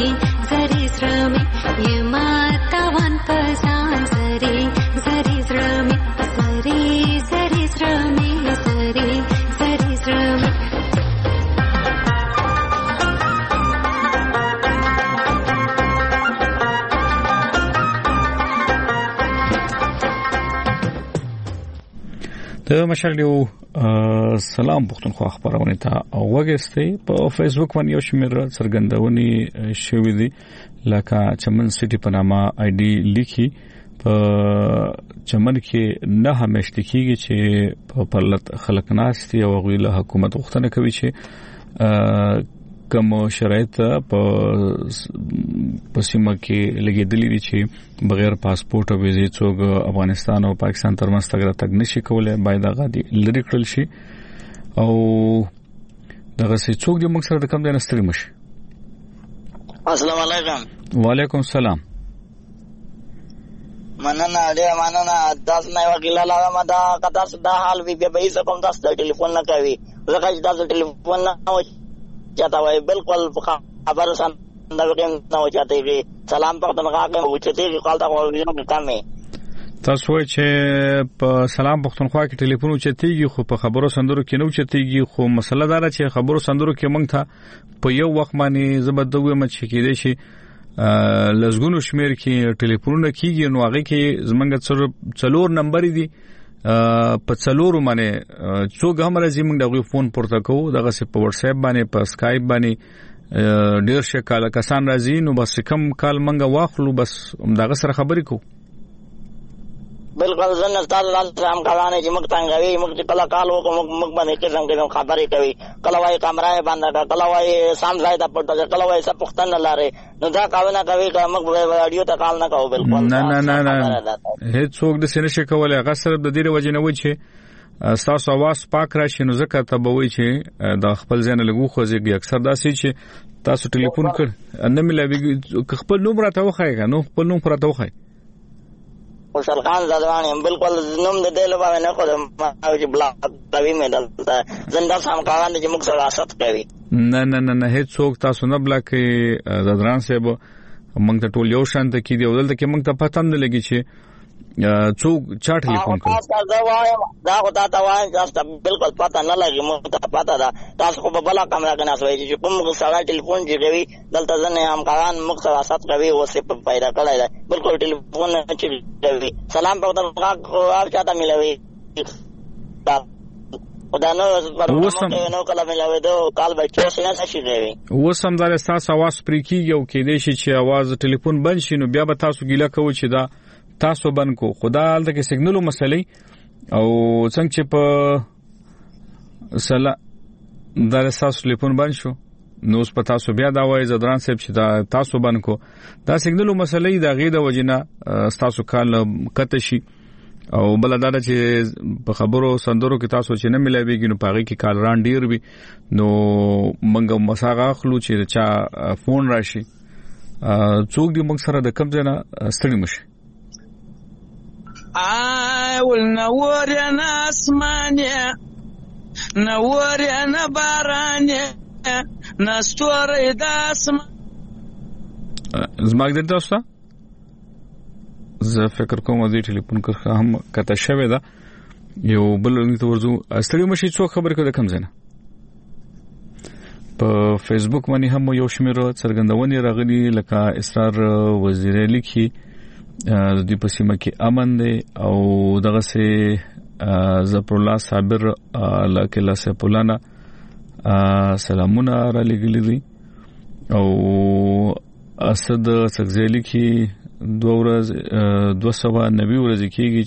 Zari, zari, zari, zari, د مشال یو سلام پښتونخوا خبرونه ته وګورئ په فیسبوک باندې یو شمېر څرګندونې شوې دي لکه چمن سټي په نامه آی ډي لیکي په چمن کې نه همیشته کیږي چې په پرلط خلک ناشتي او غویله حکومت غوښتنه کوي چې کوم شرایط په پسیمه کې لګیدلې دي چې بغیر پاسپورت او ویزې څوک افغانستان او پاکستان ترمنځ تګ راتګ نشي کولای باید هغه دي لری کړل شي او دغه څه څوک د موږ سره د کم ځای نستري مشي. السلام علیکم. وعلیکم السلام. مننه ډېر مننه تاسو نه وکیل لاله ما دا کتا سدا حال وی به ایسه کوم تاسو د ټلیفون نه کوي زه چې تاسو ټلیفون نه چاته وای بالکل خبر سم دا کوم نه چاته سلام پختونخوا کې وچته کال دا وینم کمه تاسو چې په سلام پختونخوا کې ټلیفون وچتېږي خو په خبرو سندرو کې نه وچتېږي خو مسله دا ده چې خبرو سندرو کې مونږ ته په یو وخت باندې زبردوي مچ کېدې شي لزګونو شمیر کې ټلیفونونه کیږي نو هغه کې زمونږ څلور نمبر دي په څلورو باندې څوک هم راځي موږ دغه فون پورته کوو دغه په واتس اپ باندې په اسکایپ باندې ډیر شکل کسان راځي نو بس کم کال منګه واخلو بس دغه سره خبرې کوو. بالکل زنه تاسو هم کلانه چې موږ څنګه وی موږ کله کال وکړو موږ باندې کې څنګه خبرې کوي کله وای کمره باندې کله وای سام ځای ته پټه کله وای څه پښتنه لاره نو دا کاونه کوي موږ رادیو ته کال نه کوو. بالکل نه نه نه نه هیڅ څوک د سینې شي کولای هغه سره د دې وجه نه و چې تاسو आवाज پاک راشي نو ځکه ته به وای چې د خپل ځین لګو خوځي اکثر داسې چې تاسو ټلیفون کړ نه ملي خپل نوم راته وخایګا نو خپل نوم راته وخای خوشحال خان زدوانی بالکل نوم د دې لپاره نه کوم چې بلاک کوي مې دلته زنده سم کاوان چې موږ سره اسات کوي. نه نه نه نه هیڅ څوک تاسو نه بلاک کوي زدران صاحب موږ ته ټول یو شانت کې دی ولته کې موږ ته پته نه لګي چې څوک چا ټلیفون کوي دا وایم دا وتا تا وایم تاسو بالکل پته نه لګي موږ ته پته ده تاسو په بلا کیمرا کې نه سوي چې کوم سره ټلیفون چې کوي دلته ځنه هم کاوان موږ سره اسات کوي او څه پیدا کړای دی بالکل ټلیفون نه چې سلام پختونخوا کو آپ چاہتا ملوي خدا نو وسم نو کله ملوي دو کال بچو سره شي دی وسم دا تاسو आवाज پرې کیږي او کې دې شي چې आवाज ټلیفون بند شي نو بیا به تاسو ګیله کوئ چې دا تاسو بند کو خدا حالت کې سیګنالو مسلې او څنګه چې په سلا دا تاسو ټلیفون بند شو نو اوس په تاسو بیا دا وایي زدران صاحب چې دا تاسو بند کو دا سیګنالو مسلې دا غي د وجنه تاسو کال کته شي او بل دا چې په خبرو سندرو کې تاسو چې نه ملایويږي نو پاغي کې کال ران ډیر وي نو منګه مساغه خلو چې چا فون راشي څوک دې موږ سره د کم ځای نه ستړي مشي. آی ول نور یا ناسمانه نور یا نبارانه نستوره داسم زماګ دې تاسو زه فکر کوم دې ټلیفون کړه هم کته شوه دا یو بل ته ورزو ستړي مشي څو خبر کړه کم زنه په فیسبوک باندې هم یو شمېر څرګندونې راغلي لکه اسرار وزیر لیکي د دې په سیمه کې امن دی او دغه سه ظفر الله صابر لکه لا سپولانا سلامونه را لګلې دي او اسد سګزيلي کې دوه ورځ دوه سوه نوي ورځې کېږي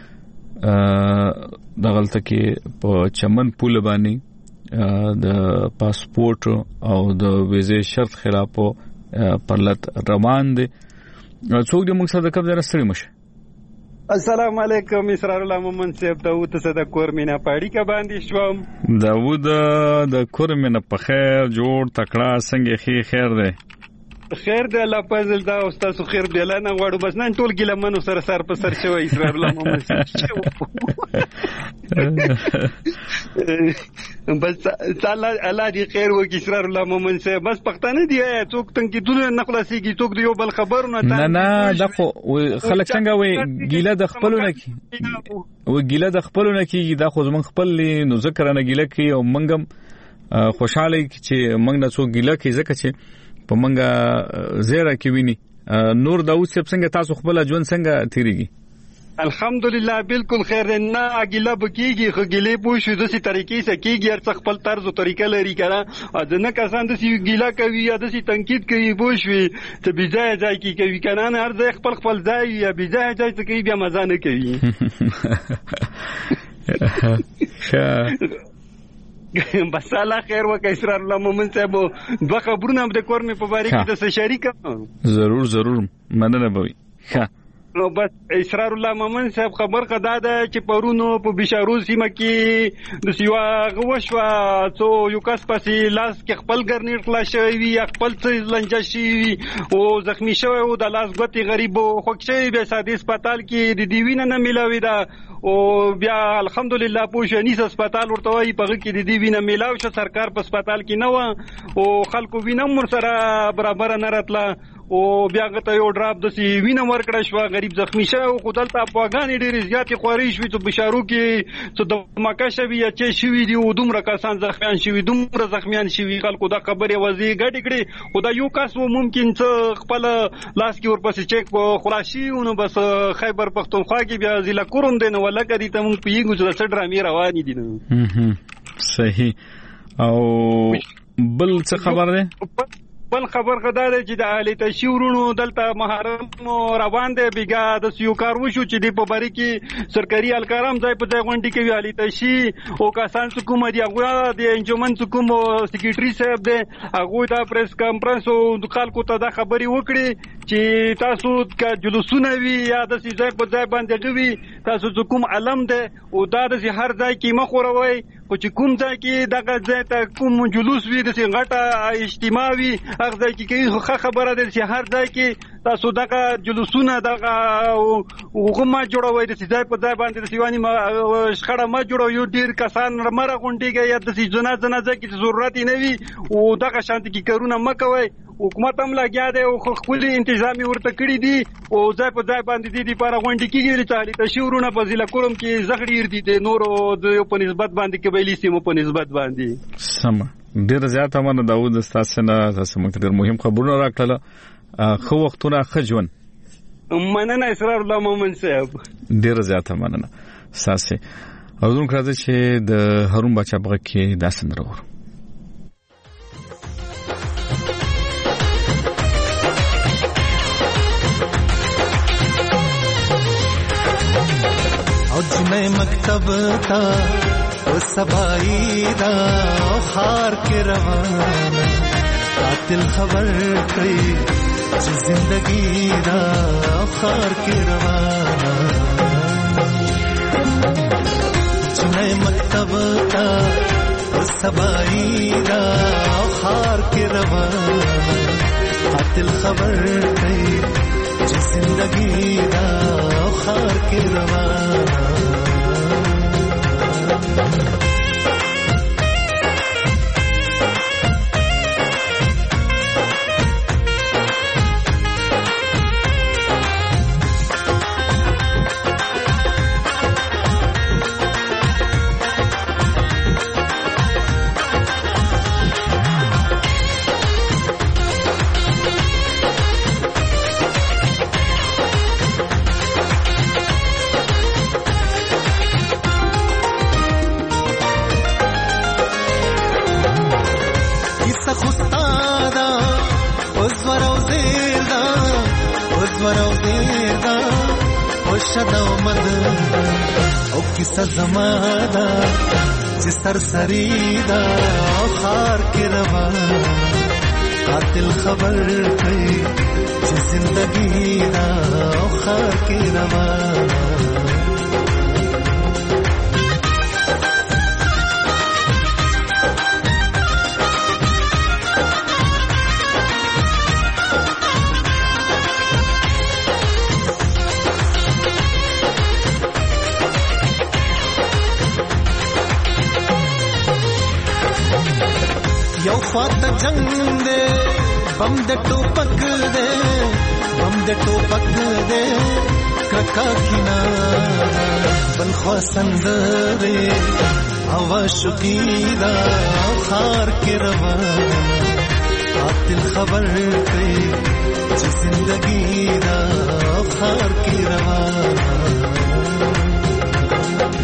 چې دغلته کې په چمن پول باندې د پاسپورت او د ویزې شرط خلاف پرلط روان دي. څوک دې موږ سره د کب ځای ستړي مشه. السلام علیکم اسرار الله مومن صاحب داوود څه د کورمینا پاړی کا باندې شوم داوود د کورمینا په خیر جوړ تکړه څنګه خیر خیر دی خیر دی الله فضل دا او تاسو خیر دی لنه غواړو بس نن ټول ګله منو سره سر په سر شوی اسرار الله مومن صاحب بس تعالی الله دې خیر وکړي اسرار الله مومن صاحب بس پښتانه دی څوک څنګه دونه نخلاصيږي څوک دی یو بل خبرونه نه نه دا خو خلک څنګه وي ګیله د خپلونه کی و ګیله د خپلونه کیږي دا خو زمون خپل نو ذکر نه ګیله کی او منګم خوشاله چې منګ نه څوک ګیله کی ځکه چې په منګه زیره کې ویني نور داوود صاحب څنګه تاسو خپل ژوند څنګه تیریږي الحمدلله بالکل خیر دی. نه اګیله بکیږي خو ګیلې پوه شو داسې طریقې سره کېږي، هر څه خپل طرز و طریقه لري که نه. ځینې کسان داسې ګیله کوي یا داسې تنقید کوي پوه شوې څه بې ځایه ځای کې کوي که نه. هر ځای خپل خپل ځای وي یا بې ځایه ځای څه کوي بیا مزه نه کوي. بس الله خیر وکړي. اسرار الله مومن صاحب دوه خبرونه هم د کور مې په باره کې درسره شریکه. ضرور ضرور مننه به وي. نو بس اسرار الله مومن صاحب خبر قدا ده چې پرونو په بشارو سیمه کې د سیوا غوښوا څو یو کس پسې لاس کې خپل ګرنیر خلاص شوی وي، خپل څه لنجه شوی او زخمی شوی او د لاس ګوتې غریب خوښ شوی بیا ساده هسپتال کې د دې وینه نه ملاوي ده او بیا الحمدلله پوښنیس هسپتال ورته وایي په کې د دې وینه ملاو شه. سرکار په هسپتال کې نه و او خلکو وینه مر سره برابر نه راتله او بیا غته یو ډراپ د سی وینه ورکړه شو، غریب زخمی شو او خدلته افغاني ډېر زیاتې خوري شوې ته بشارو کې څه د مکه شوی یا چې شوی دی او دومره کسان زخمیان شوی دومره زخمیان شوی. خلکو دا خبره وځي ګډ کړي خدای یو کس و ممکن څه خپل لاس کې ورپسې چیک خلاصي نو بس خیبر پختونخوا کې بیا ضلع کوم دی نو ولکه دي ته مونږ پیګو چې څه ډرامې روانې دي. نو صحیح. او بل څه خبر ده؟ بل خبر خدا ده چې د اهلی تشورونو دلته محرم روان دی بیګا د سیو کار وشو چې دی په بری کې سرکاري الکارم ځای په ځای غونډې کوي اهلی تشي او کسان څوک دی هغه د انجمن څوک سیکریټري صاحب دی هغه دا پریس کانفرنس او د خلکو ته دا خبري وکړي چې تاسو کا جلوسونه وی یا د ځای په ځای باندې غوي تاسو کوم علم ده او دا د هر ځای کې مخوروي خو چې کوم ځای کې دغه ځای ته کوم جلوس وي د غټه اجتماع وي هغه ځای کې کوي خو خبره ده چې هر ځای کې تاسو دغه جلوسونه دغه وګما جوړوي د ځای په ځای باندې د سیوانی شخړه ما جوړوي یو ډیر کسان مرغ غونډيږي یا د جنا جنا ځای کې ضرورت نه وي او دغه شانت کې کارونه مکوي. حکومت هم لګیا دی او خپل انتظامی ورته کړی دي او ځای په ځای باندې دي لپاره غونډې کیږي چې اهلی تشورونه په ضلع کوم کې زغړی دي د نورو د په نسبت باندې قبایلی سیمو په نسبت باندې. سم ډیر زیات امانه داوود تاسو نه تاسو موږ ډیر مهم خبرونه راکړل. خو وختونه خجون مننه اسرار الله مومن صاحب ډیر زیات امانه ساسه او زموږ راځي چې د هارون بچا بغه کې داسن راو جنې مکتب تا او سبای دا خار کې روان قاتل خبر کړي چې زندگی دا خار کې روان جنې مکتب تا او سبای دا خار کې روان قاتل خبر کړي چې زندگی دا خار کې روان زمادا چې سرسری دا خار کې روان قاتل خبر کوي چې زندگی دا خار کې روان خواته جنگ دے بم د ټوپک دے بم د ټوپک دے ککا کینا بل خوا سندره هوا شقیدا خار کې روان قاتل خبر کوي چې زندگی دا خار کې روان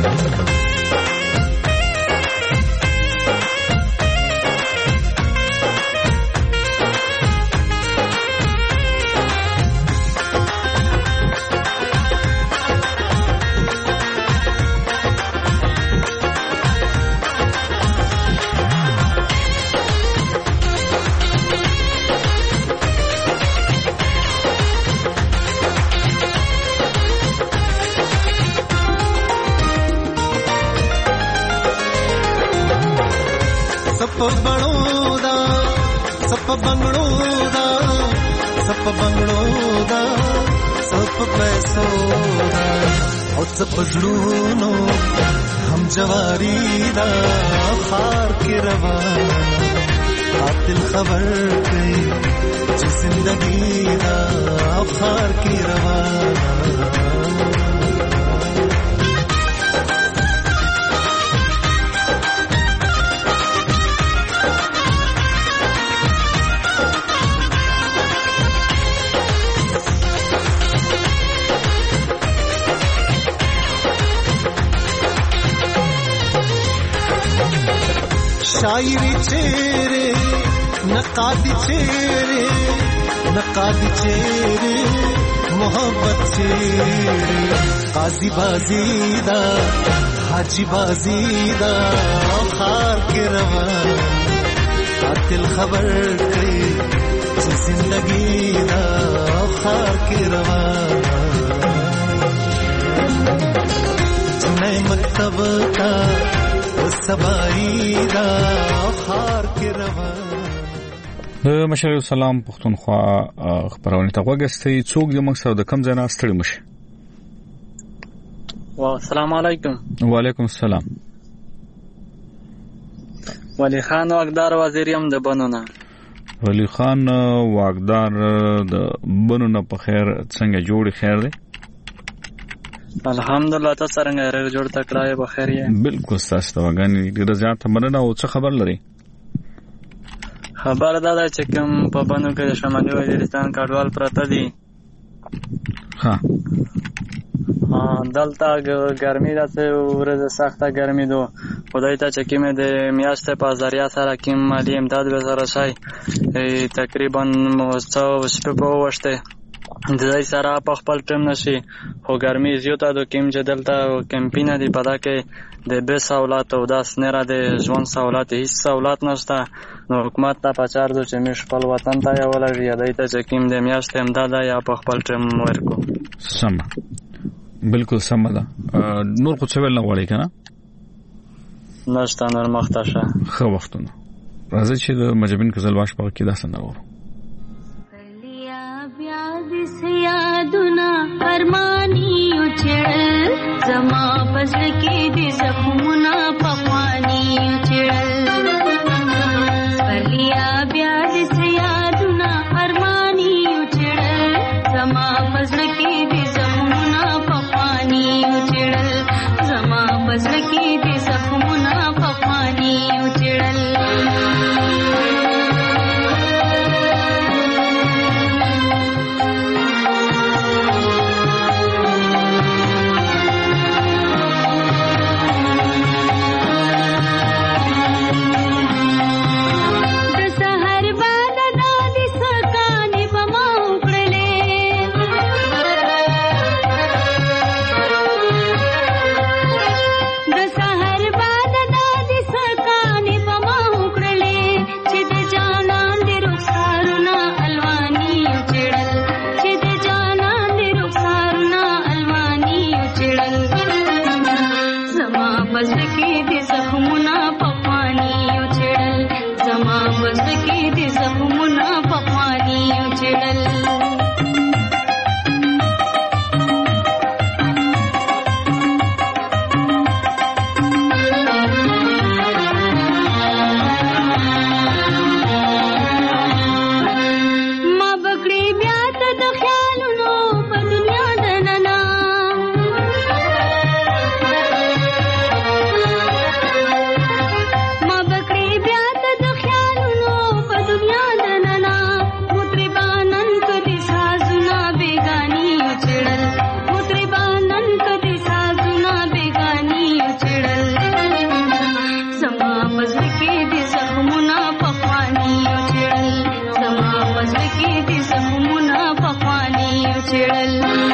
शायरी चेहरे नकादी चेहरे नकादी चेहरे मोहब्बत चेहरे काजी बाजीदा हाजी बाजीदा खार के रवा कातिल खबर कई जिंदगी दा खार के रवा नए मकतब का سبایدا خار کې روا د مشر سلام پښتونخوا خبرونه ته وګستې څوک د مقصد د کم ځای نه ستړي مشه. والسلام علیکم. وعلیکم السلام. ولی خان واقدار وزیریم د بنونه. ولی خان واقدار د بنونه په خیر څنګه جوړ خیر دی؟ الحمدلله. تاسو څنګه رغ جوړ تکړه به خیر یې؟ بالکل تاسو ته وګڼي ډیر زیات مننه. او څه خبر لري؟ خبر دا ده چې کوم په بانو کې د شمالي وزیرستان کډوال پراته دي. ها دلته ګرمي ده، ورځ سخته ګرمي ده. خدای ته چې کومه د میاشتې په ذریعہ سره کوم مالی امداد به سره شي تقریبا څو شپه په وشته د ځای سره په خپل ټیم نشي. خو ګرمي زیاته ده کوم چې دلته کمپینه دی پدا کې د به سہولت او داس نه را د ژوند سہولت هیڅ سہولت نشته. نو حکومت ته پچار دو چې مش خپل وطن ته یو لري دای ته چې کوم د میاشتې امداد یا په خپل ټیم ورکو. سم بالکل سم ده. نور خو څه ویل نه غواړي کنه؟ نشته نور مختشه خو وختونه راځي چې د مجبین کزل واش په کې دا سندره ورو. یادونه فرمانی اچړل زما پس کې دې زخمونه پخوانی اچړل پرلیا بیا دې یادونه فرمانی اچړل زما پس کې دې زخمونه پخوانی اچړل زما پس کې دې زخمونه پخوانی اچړل چړل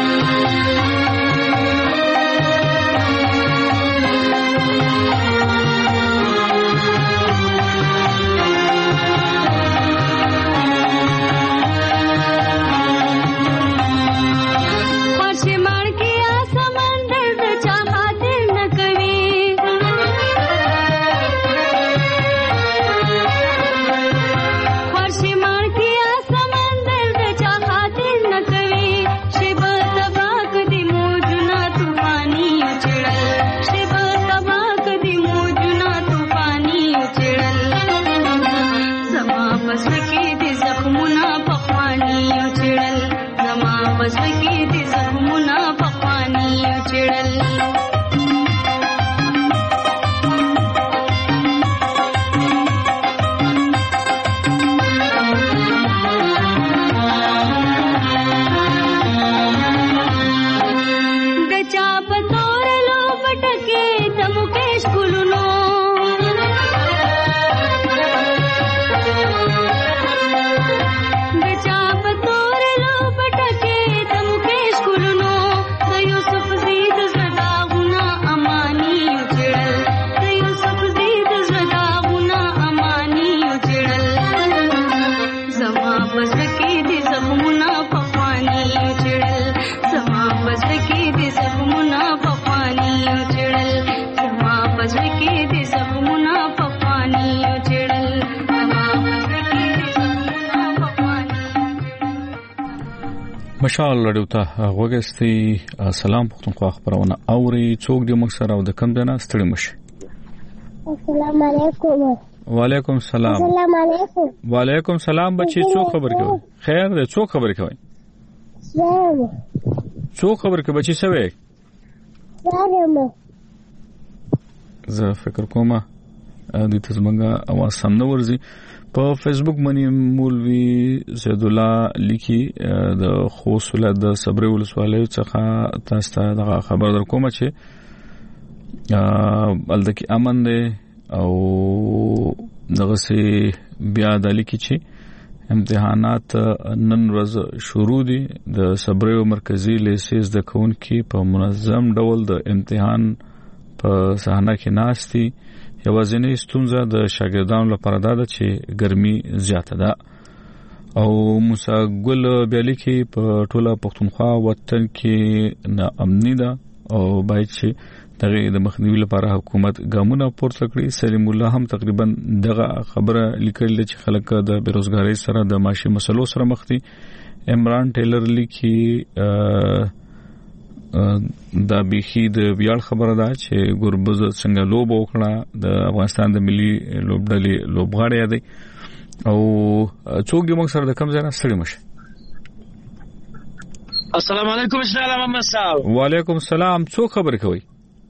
مشال رادیو ته غوږستي سلام پښتونخوا خبرونه اوري څوک دی موږ سره او د کم دنه ستړي مشي. السلام علیکم. وعلیکم السلام. السلام علیکم. وعلیکم السلام بچي څوک خبر کوي؟ خیر دی څوک خبر کوي؟ زه. څوک خبر کوي بچي سوي؟ زه. زه فکر کوم د تزمنګ اواز سم نه ورزي. په فیسبوک باندې مولوی زید الله لیکي د خوست ولایت د صبري ولسوالۍ څخه تاسو ته د خبر در کوم چې الدکی امن دی او دغه سي بیا د لیکي چې امتحانات نن ورځ شروع دي د صبري مرکزی لیسیز د کون کې په منظم ډول د امتحان په صحنه کې ناشتي یوازینی ستونزه د شاګردانو لپاره ده چې ګرمي زیاته ده او موسی ګل بیالي کې په ټوله پښتونخوا وطن کې نه امني ده او باید چې دغه د مخنیوي لپاره حکومت ګامونه پورته کړي. سلیم الله هم تقریبا دغه خبره لیکل چې خلک د بیروزګاری سره د معاشي مسلو سره مخ دي. عمران ټیلر لیکي دا بيخي د ویاړ خبره ده چې ګوربز څنګه لوب وکړه د افغانستان د ملي لوبډلې لوبغاړی دی او څوک دی موږ سره د کم ځای نه ستړي مشه. السلام علیکم شاه محمد صاحب. وعلیکم السلام څوک خبر کوي؟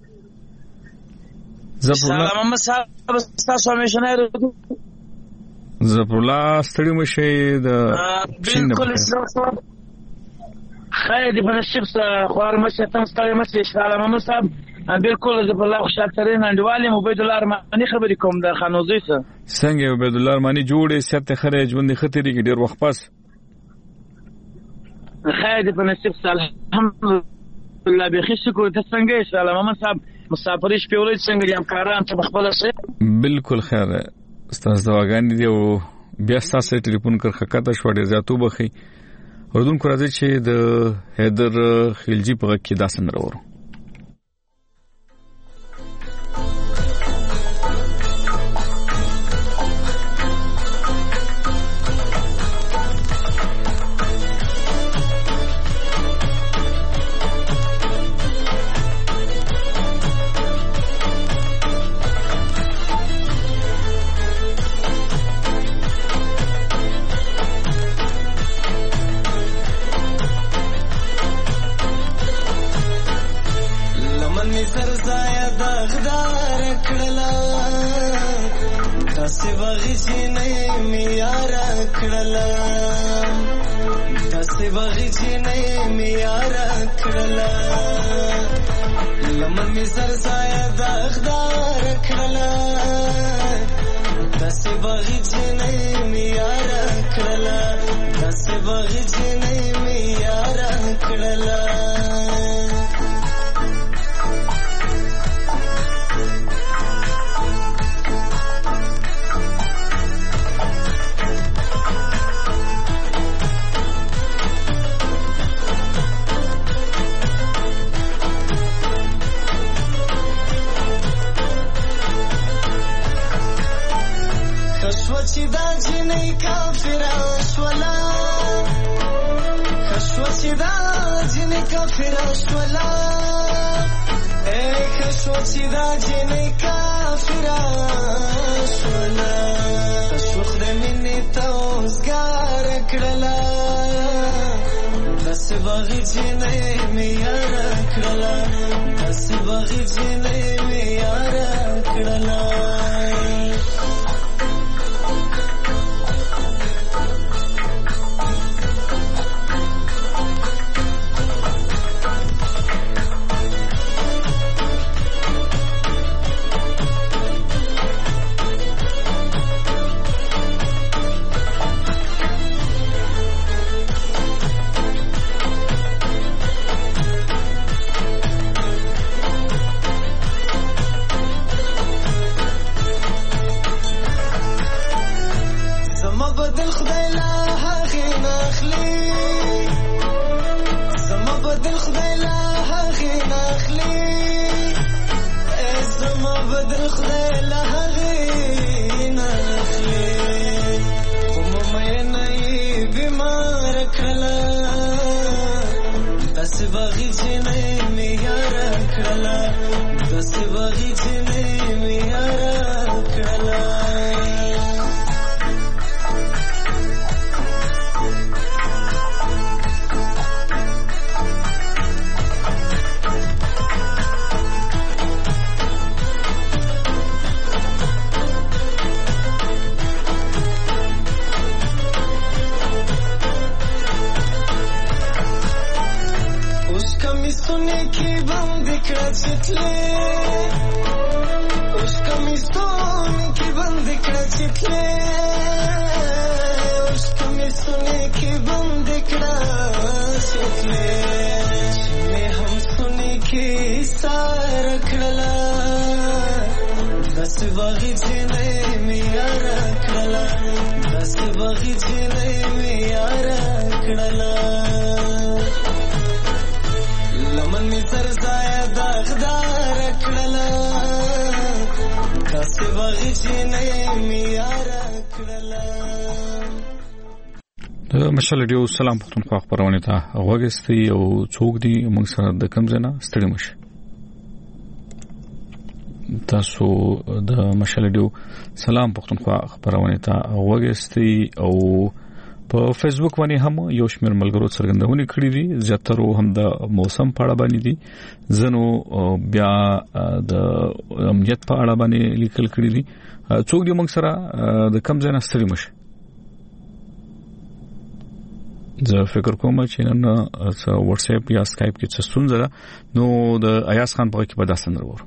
زفر محمد صاحب تاسو همیشه زفر الله ستړي مشه د بالکل اسلام خیر دی په نشب خوار مشه تم ستړي مشه شاه محمد صاحب بالکل زفر الله خوشاله ترين انډوالي عبید الله ارمانی خبرې کوم د خانوزي سره څنګه عبید الله ارمانی جوړې سیاست خره ژوند خطرې کې ډیر وخت پس خیر دی په نشب الحمدلله به خص کو ته څنګه شاه محمد صاحب مسافرش په ولې څنګه یم کاران ته خپل څه بالکل خیر استاد دواګان دی او بیا تاسو ټلیفون کړ خکته شو ډیر زیاتو بخي اردن کو راځي چې د حیدر خلجی په کې داسن راوړو. چې دا جنې کافره شوله اے کشو چې دا جنې کافره شوله شوخ د مینې ته اوزګار کړله داسې باغي جنې مې یاره کړله داسې باغي جنې مې یاره کړله مشال ډیو سلام پښتونخوا خبرونه ته غوږستي او څوک دی موږ سره د کم ځای نه ستړي مشه تاسو د مشال ډیو سلام پښتونخوا خبرونه ته غوږستي او په فیسبوک باندې هم یو شمېر ملګرو څرګندونه کړې دي زیاتره هم د موسم په اړه باندې دي زنو بیا د امنیت په اړه باندې لیکل کړې دي څوک دی موږ سره د کم ځای نه ستړي مشه زه فکر کوم چې نن واتس اپ یا اسکایپ کې څه ستونزه ده نو د ایاز خان په کې په داستان ورو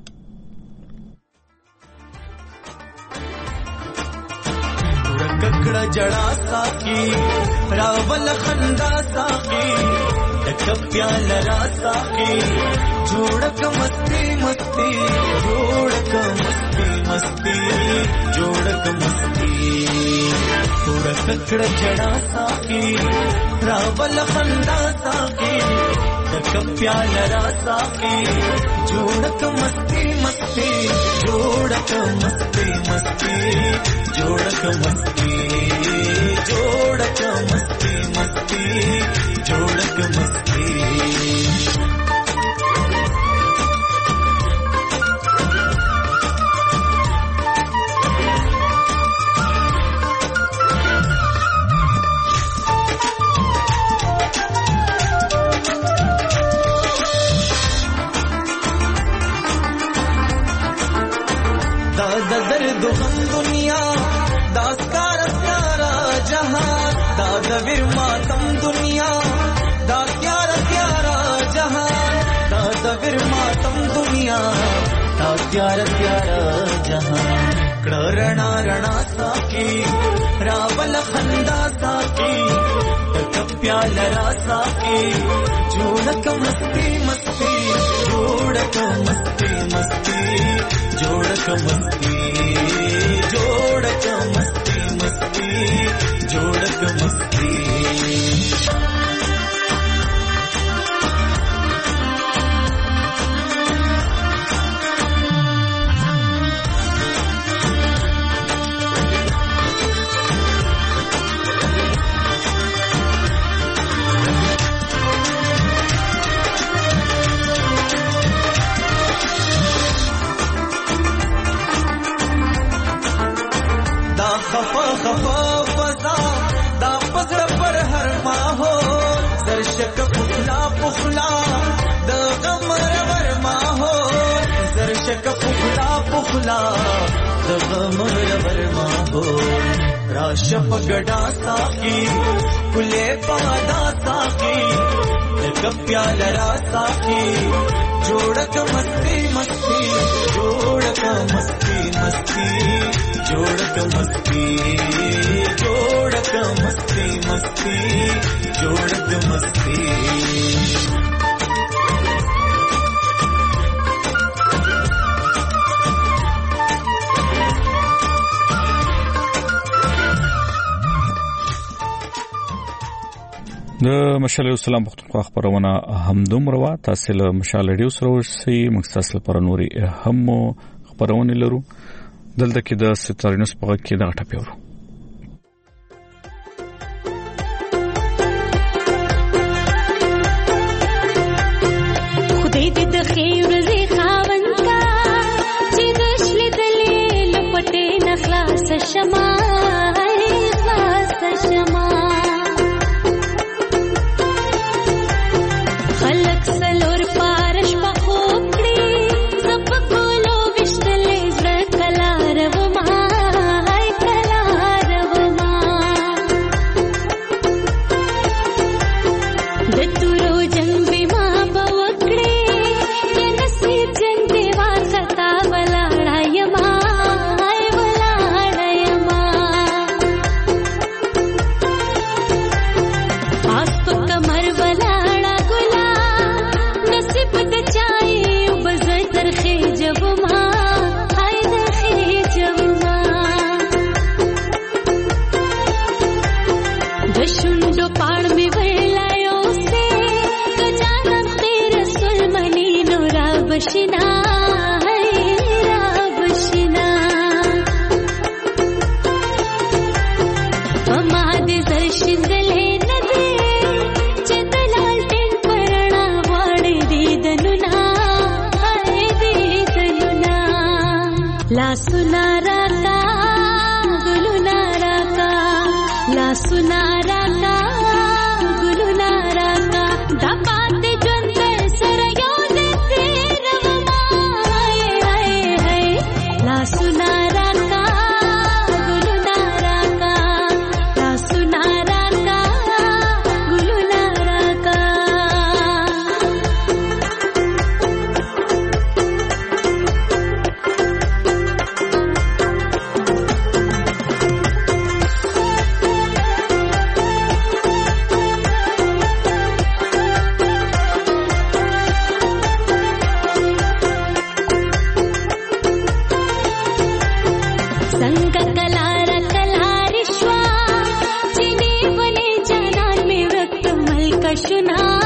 ککړه جړا ساقي راول خندا ساقي تک پیال را ساقي جوړک مستی مستی جوړک مستی مستی جوړک مستی پورا ککړه جړا ساقي راول خندا ساقي تک پیال را ساقي جوړک مستی مستی جوړک مستی مستی جوړک مستی جوړک مستی مستی جوړک مستی دا درد غم دنیا دا سکارا سکارا جہاں دا دویر ماتم دنیا دا پیارا پیارا جہاں دا دویر ماتم دنیا دا پیارا پیارا جہاں کڑا رنا رنا ساکی راول خندا ساکی تک پیال را ساکی جوڑک مستی مستی جوڑک مستی مستی جوڑک مستی جوڑک مستی مستی جوڑک مستی خلا دغم ربر ماحول راشه پګډا ساقي کله پادا ساقي دغ پیال را ساقي جوړک مستی مستی جوړک مستی مستی جوړک مستی جوړک مستی مستی جوړک مستی د مشال السلام پښتونخوا خبرونه همدومره وا تاسو له مشال ریډیو سره ورسئ مختص لپاره نوري هم خبرونه لرو دلته کې د ستارینوس په کې د غټه پیورو خدای دې د خیر زی خاوند کا چې دشل دلې لپټې نخلاص شمه خلاص شمه बशिना बशिना समाद दर्शन दले नदे चतलाल टेन परना वाड़े दे दनुना दे दनुना ला सुनारा का गुलुनारा का ला सुनारा का गुलुनारा का दपाते जंते सरयो सुनारा का गुलुनारा का ला सुनारा का गुलुनारा का सुना